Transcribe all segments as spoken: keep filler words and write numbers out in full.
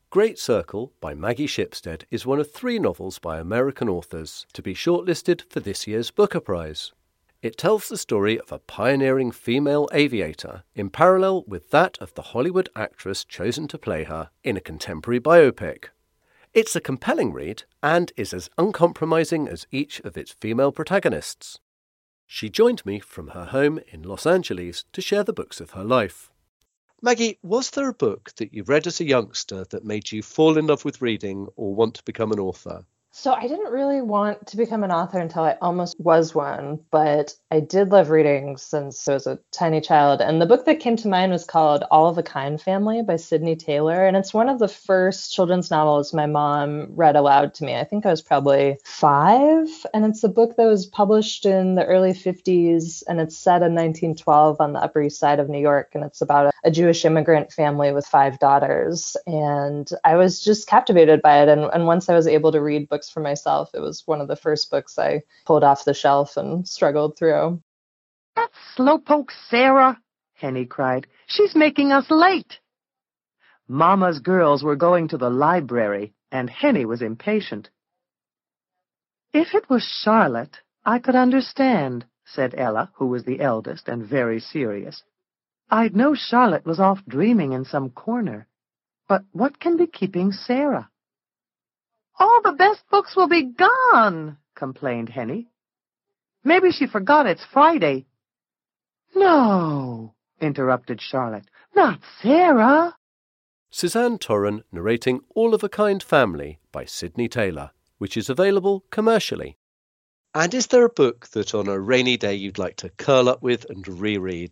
Great Circle by Maggie Shipstead is one of three novels by American authors to be shortlisted for this year's Booker Prize. It tells the story of a pioneering female aviator in parallel with that of the Hollywood actress chosen to play her in a contemporary biopic. It's a compelling read and is as uncompromising as each of its female protagonists. She joined me from her home in Los Angeles to share the books of her life. Maggie, was there a book that you read as a youngster that made you fall in love with reading or want to become an author? So I didn't really want to become an author until I almost was one, but I did love reading since I was a tiny child. And the book that came to mind was called All of a Kind Family by Sydney Taylor. And it's one of the first children's novels my mom read aloud to me. I think I was probably five. And it's a book that was published in the early fifties, and it's set in nineteen twelve on the Upper East Side of New York. And it's about a, a Jewish immigrant family with five daughters. And I was just captivated by it. And, and once I was able to read books for myself, it was one of the first books I pulled off the shelf and struggled through. That slowpoke Sarah, Henny cried. She's making us late. Mama's girls were going to the library, and Henny was impatient. If it was Charlotte, I could understand, said Ella, who was the eldest and very serious. I'd know Charlotte was off dreaming in some corner. But what can be keeping Sarah? All the best books will be gone, complained Henny. Maybe she forgot it's Friday. No, interrupted Charlotte. Not Sarah. Suzanne Torren narrating All of a Kind Family by Sydney Taylor, which is available commercially. And is there a book that on a rainy day you'd like to curl up with and reread?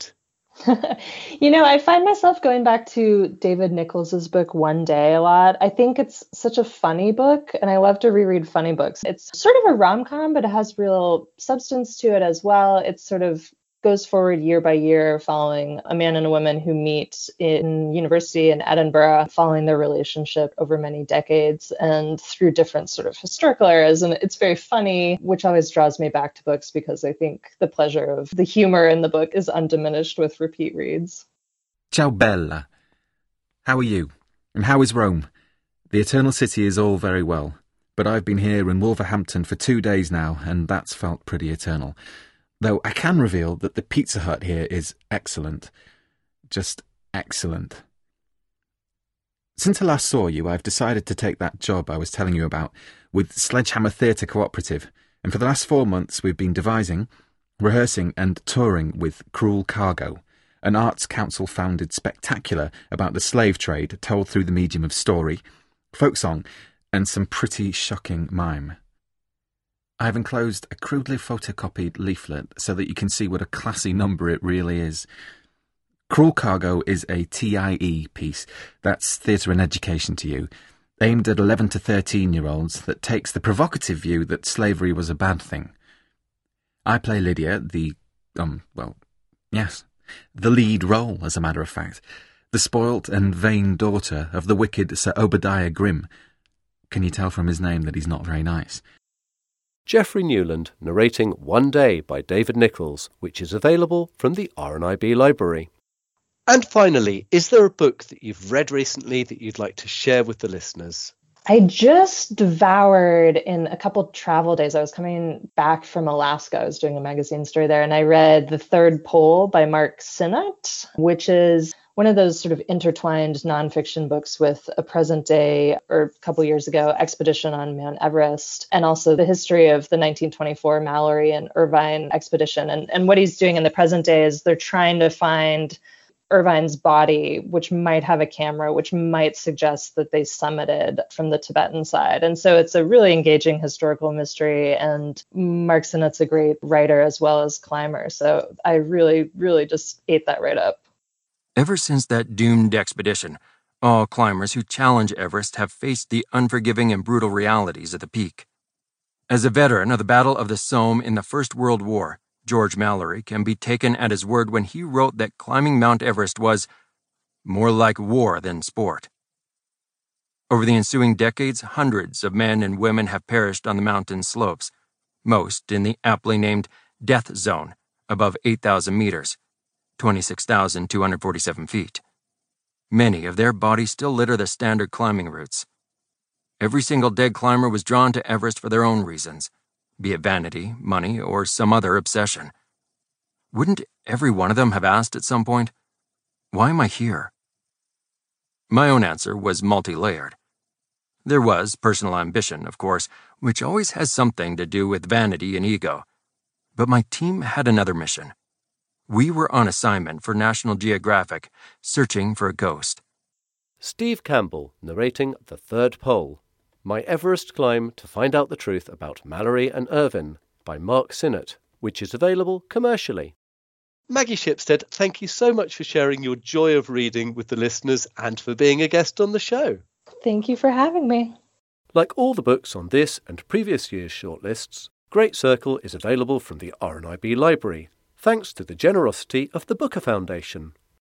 You know, I find myself going back to David Nichols's book One Day a lot. I think it's such a funny book, and I love to reread funny books. It's sort of a rom-com, but it has real substance to it as well. It sort of goes forward year by year, following a man and a woman who meet in university in Edinburgh, following their relationship over many decades and through different sort of historical eras. And it's very funny, which always draws me back to books because I think the pleasure of the humor in the book is undiminished with repeat reads. Ciao Bella. How are you? And how is Rome? The Eternal City is all very well, but I've been here in Wolverhampton for two days now, and that's felt pretty eternal. Though I can reveal that the Pizza Hut here is excellent. Just excellent. Since I last saw you, I've decided to take that job I was telling you about with Sledgehammer Theatre Cooperative, and for the last four months we've been devising, rehearsing and touring with Cruel Cargo, an Arts Council-founded spectacular about the slave trade told through the medium of story, folk song, and some pretty shocking mime. I have enclosed a crudely photocopied leaflet so that you can see what a classy number it really is. Cruel Cargo is a T I E piece, that's theatre and education to you, aimed at eleven to thirteen-year-olds that takes the provocative view that slavery was a bad thing. I play Lydia, the, um, well, yes, the lead role, as a matter of fact, the spoilt and vain daughter of the wicked Sir Obadiah Grimm. Can you tell from his name that he's not very nice? Geoffrey Newland narrating One Day by David Nichols, which is available from the R N I B Library. And finally, is there a book that you've read recently that you'd like to share with the listeners? I just devoured in a couple travel days. I was coming back from Alaska. I was doing a magazine story there, and I read The Third Pole by Mark Sinnott, which is one of those sort of intertwined nonfiction books with a present day, or a couple years ago, expedition on Mount Everest, and also the history of the nineteen twenty-four Mallory and Irvine expedition. And, and what he's doing in the present day is they're trying to find Irvine's body, which might have a camera, which might suggest that they summited from the Tibetan side. And so it's a really engaging historical mystery. And Mark Sinnott's a great writer as well as climber. So I really, really just ate that right up. Ever since that doomed expedition, all climbers who challenge Everest have faced the unforgiving and brutal realities of the peak. As a veteran of the Battle of the Somme in the First World War, George Mallory can be taken at his word when he wrote that climbing Mount Everest was more like war than sport. Over the ensuing decades, hundreds of men and women have perished on the mountain slopes, most in the aptly named Death Zone, above eight thousand meters, twenty-six thousand two hundred forty-seven feet. Many of their bodies still litter the standard climbing routes. Every single dead climber was drawn to Everest for their own reasons, be it vanity, money, or some other obsession. Wouldn't every one of them have asked at some point, "Why am I here?" My own answer was multi-layered. There was personal ambition, of course, which always has something to do with vanity and ego. But my team had another mission. We were on assignment for National Geographic, searching for a ghost. Steve Campbell narrating The Third Pole, My Everest Climb to Find Out the Truth About Mallory and Irvine by Mark Sinnott, which is available commercially. Maggie Shipstead, thank you so much for sharing your joy of reading with the listeners and for being a guest on the show. Thank you for having me. Like all the books on this and previous year's shortlists, Great Circle is available from the R N I B Library, thanks to the generosity of the Booker Foundation.